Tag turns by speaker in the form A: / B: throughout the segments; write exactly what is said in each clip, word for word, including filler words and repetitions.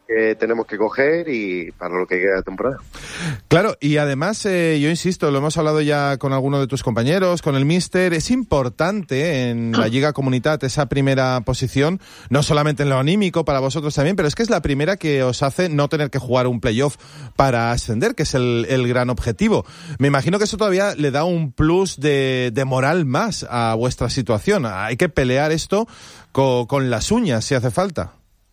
A: que tenemos que coger y para lo que queda de temporada.
B: Claro, y además, eh, yo insisto, lo hemos hablado ya con alguno de tus compañeros, con el míster, es importante en la Lliga Comunitat esa primera posición, no solamente en lo anímico, para vosotros también, pero es que es la primera que os hace no tener que jugar un playoff para ascender, que es el, el gran objetivo. Me imagino que eso todavía le da un plus de, de moral más a vuestra situación. Hay que pelear esto con, con las uñas, si hace falta.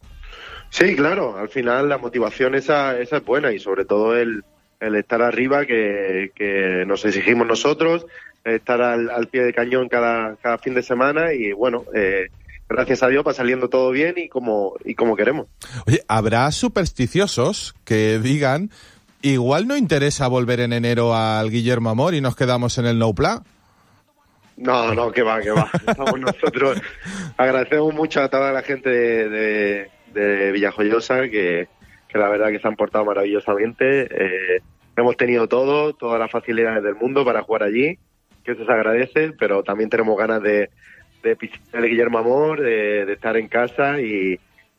A: Sí, claro, al final la motivación esa, esa es buena y sobre todo el, el estar arriba que, que nos exigimos nosotros, estar al, al pie de cañón cada, cada fin de semana y bueno, eh, gracias a Dios va saliendo todo bien y como, y como queremos.
B: Oye, habrá supersticiosos que digan, igual no interesa volver en enero al Guillermo Amor y nos quedamos en el No Play.
A: No, no, que va, que va. Estamos nosotros, agradecemos mucho a toda la gente de... de de Villajoyosa, que, que la verdad que se han portado maravillosamente. Eh, hemos tenido todo, todas las facilidades del mundo para jugar allí, que eso se agradece, pero también tenemos ganas de, de pisar el Guillermo Amor, de, de estar en casa y,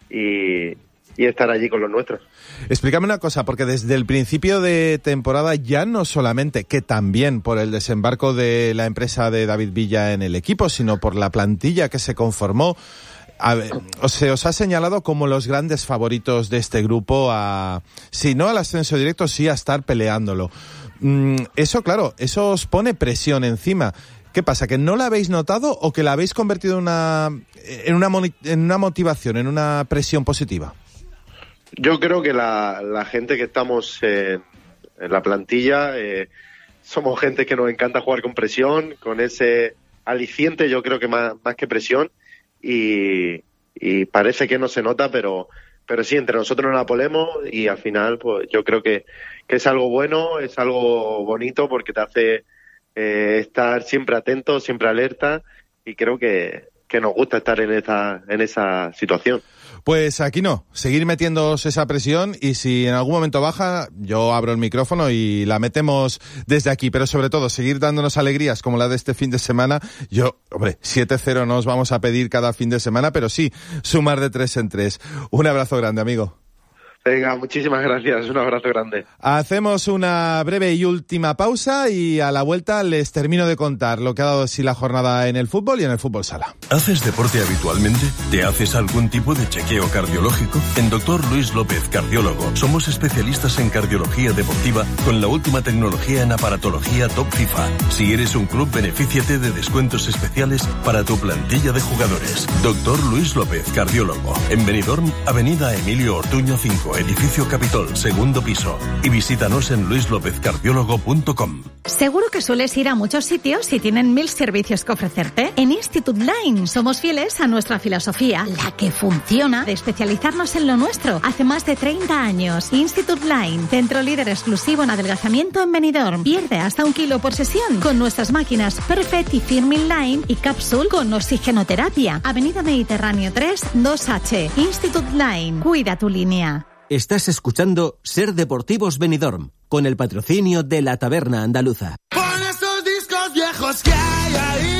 A: y, y estar allí con los nuestros.
B: Explícame una cosa, porque desde el principio de temporada, ya no solamente, que también por el desembarco de la empresa de David Villa en el equipo, sino por la plantilla que se conformó, A ver, se os ha señalado como los grandes favoritos de este grupo a, si no al ascenso directo, sí a estar peleándolo. Mm, eso, claro, eso os pone presión encima. ¿Qué pasa? ¿Que no la habéis notado o que la habéis convertido en una, en una, en una motivación, en una presión positiva?
A: Yo creo que la, la gente que estamos en, en la plantilla, eh, somos gente que nos encanta jugar con presión, con ese aliciente, yo creo que más, más que presión. Y, y parece que no se nota, pero pero sí, entre nosotros nos la ponemos y al final pues yo creo que, que es algo bueno, es algo bonito porque te hace eh, estar siempre atento, siempre alerta y creo que, que nos gusta estar en esa, en esa situación.
B: Pues aquí no, seguir metiéndoos esa presión y si en algún momento baja, yo abro el micrófono y la metemos desde aquí, pero sobre todo seguir dándonos alegrías como la de este fin de semana. Yo, hombre, siete cero no os vamos a pedir cada fin de semana, pero sí, sumar de tres en tres. Un abrazo grande, amigo.
A: Venga, muchísimas gracias, un abrazo grande.
B: Hacemos una breve y última pausa y a la vuelta les termino de contar lo que ha dado de sí la jornada en el fútbol y en el fútbol sala.
C: ¿Haces deporte habitualmente? ¿Te haces algún tipo de chequeo cardiológico? En Doctor Luis López, cardiólogo, somos especialistas en cardiología deportiva con la última tecnología en aparatología Top FIFA. Si eres un club, benefíciate de descuentos especiales para tu plantilla de jugadores. Doctor Luis López, cardiólogo, en Benidorm, Avenida Emilio Ortuño cinco. Edificio Capitol, segundo piso. Y visítanos en luis lópez cardiólogo punto com.
D: Seguro que sueles ir a muchos sitios y tienen mil servicios que ofrecerte. En Institute Line somos fieles a nuestra filosofía, la que funciona, de especializarnos en lo nuestro. Hace más de treinta años. Institute Line, centro líder exclusivo en adelgazamiento en Benidorm. Pierde hasta un kilo por sesión con nuestras máquinas Perfect y Firmin Line y Capsule con oxigenoterapia. Avenida Mediterráneo tres, dos H. Institute Line. Cuida tu línea.
E: Estás escuchando Ser Deportivos Benidorm, con el patrocinio de la Taberna Andaluza.
F: Pon esos discos viejos que hay ahí,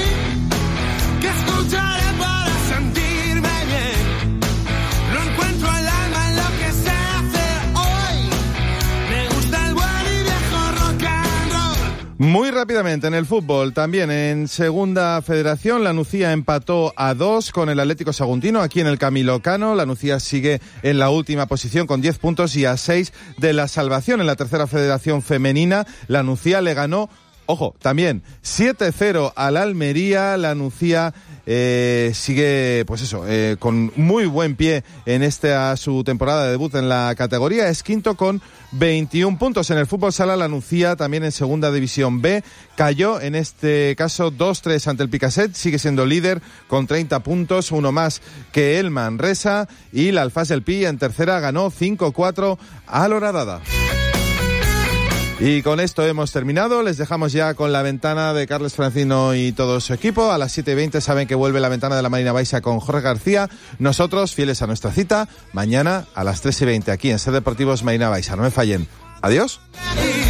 F: que escucharé para sentirme bien. No encuentro el alma en lo que se hace hoy. Me gusta el buen y viejo rock and roll.
B: Muy rápidamente, en el fútbol, también en Segunda Federación, la Nucía empató a dos con el Atlético Saguntino, aquí en el Camilo Cano. La Nucía sigue en la última posición con diez puntos y a seis de la salvación. En la Tercera Federación Femenina, la Nucía le ganó, ojo, también siete cero al Almería. La Nucía eh, sigue, pues eso, eh, con muy buen pie en esta su temporada de debut en la categoría. Es quinto con veintiún puntos. En el fútbol sala, la Nucía, también en Segunda División B, cayó en este caso dos tres ante el Picaset. Sigue siendo líder con treinta puntos, uno más que el Manresa. Y la Alfás del Pi en tercera ganó cinco cuatro al Horadada. Y con esto hemos terminado. Les dejamos ya con la ventana de Carles Francino y todo su equipo. A las siete y veinte saben que vuelve la ventana de la Marina Baixa con Jorge García. Nosotros, fieles a nuestra cita, mañana a las tres y veinte aquí en Ser Deportivos Marina Baixa. No me fallen. Adiós.